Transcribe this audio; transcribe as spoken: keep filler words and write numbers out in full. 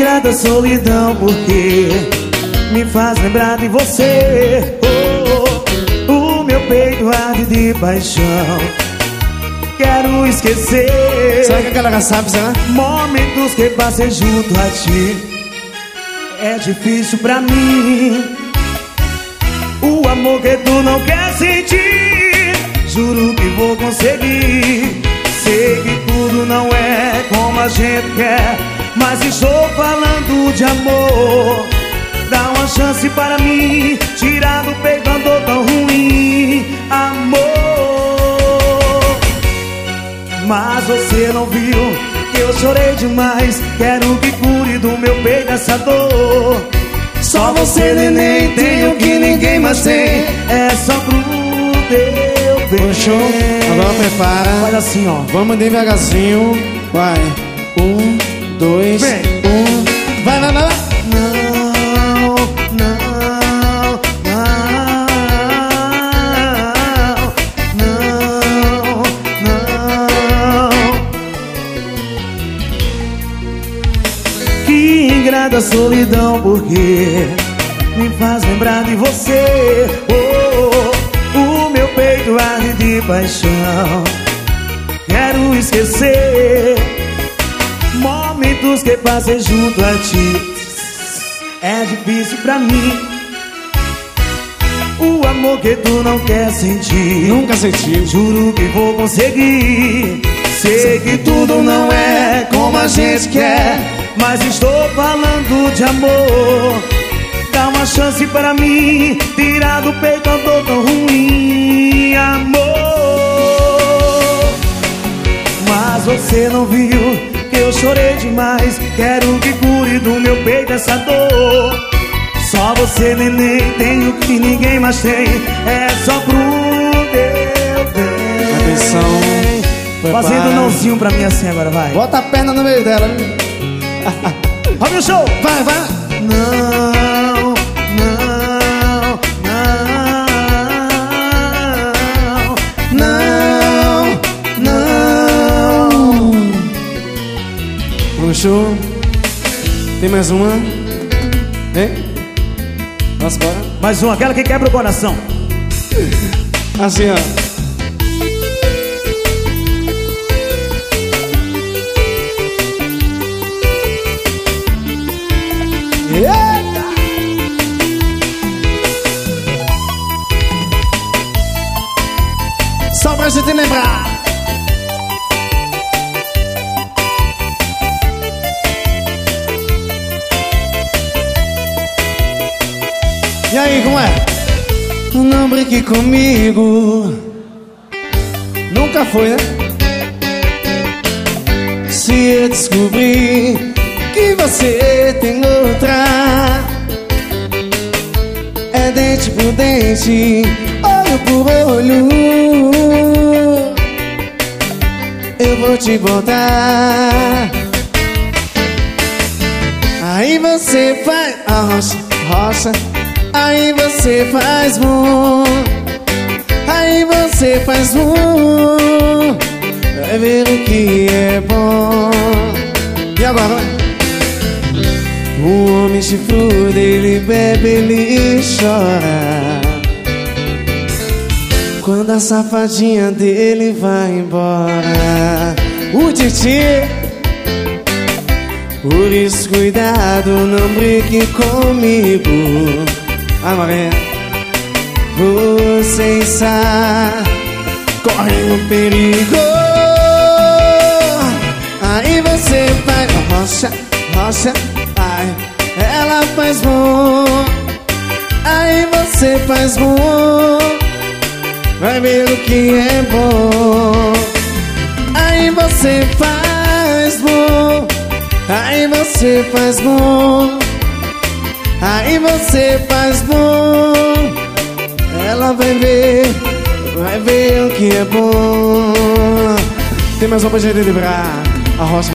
ingrata solidão, porque me faz lembrar de você. Oh, o meu peito arde de paixão, quero esquecer. Será que a galera sabe, será? Momentos que passei junto a ti, é difícil pra mim. O amor que tu não quer sentir, juro que vou conseguir. Sei que tudo não é como a gente quer, mas estou falando de amor. Dá uma chance para mim, tirar do peito a dor tão ruim. Amor, mas você não viu que eu chorei demais. Quero que cure do meu peito essa dor. Só você, neném, tem o que ninguém mais tem. É só pro teu bem. Show. Agora prepara. Faz assim, ó. Vamos devagarzinho. Vai. Um, dois, Vem. um. Vai, vai, vai, vai. Não, não, não, não, não. Que ingrata solidão, porque me faz lembrar de você. Oh, o meu peito arde de paixão, quero esquecer. Momentos que passei junto a ti, é difícil pra mim. O amor que tu não quer sentir, Nunca senti. juro que vou conseguir. Sei que tudo não é como a gente quer, mas estou falando de amor. Dá uma chance para mim, tirar do peito a dor tão ruim. Amor, mas você não viu que eu chorei demais. Quero que cure do meu peito essa dor. Só você, neném, tem o que ninguém mais tem. É só pro teu bem. Atenção. Prepara. Fazendo nãozinho pra mim assim agora, vai. Bota a perna no meio dela. Roda o show. Vai, vai. Não, não, não, não, não. Puxou. Tem mais uma? Hein? Nossa, bora. Mais uma, aquela que quebra o coração. Assim, ó. Eita! Só pra gente lembrar. E aí, como é? Não brinque comigo. Nunca foi, né? Se eu descobrir que você tem outra, é dente por dente, olho por olho, eu vou te botar. Aí você faz a rocha, rocha. Aí você faz bom. Aí você faz bom. Vai ver o que é bom. E agora, vai. O homem chifrudo, ele bebe, ele chora quando a safadinha dele vai embora. O Titi. Por isso, cuidado, não brinque comigo. Ah, Maria, você está correndo perigo. Aí você vai, rocha, rocha. Ai, ela faz bom. Aí você faz bom. Vai ver o que é bom. Aí você faz bom. Aí você faz bom. Aí você faz bom. Ela vai ver, vai ver o que é bom. Tem mais uma pra gente livrar. A rocha.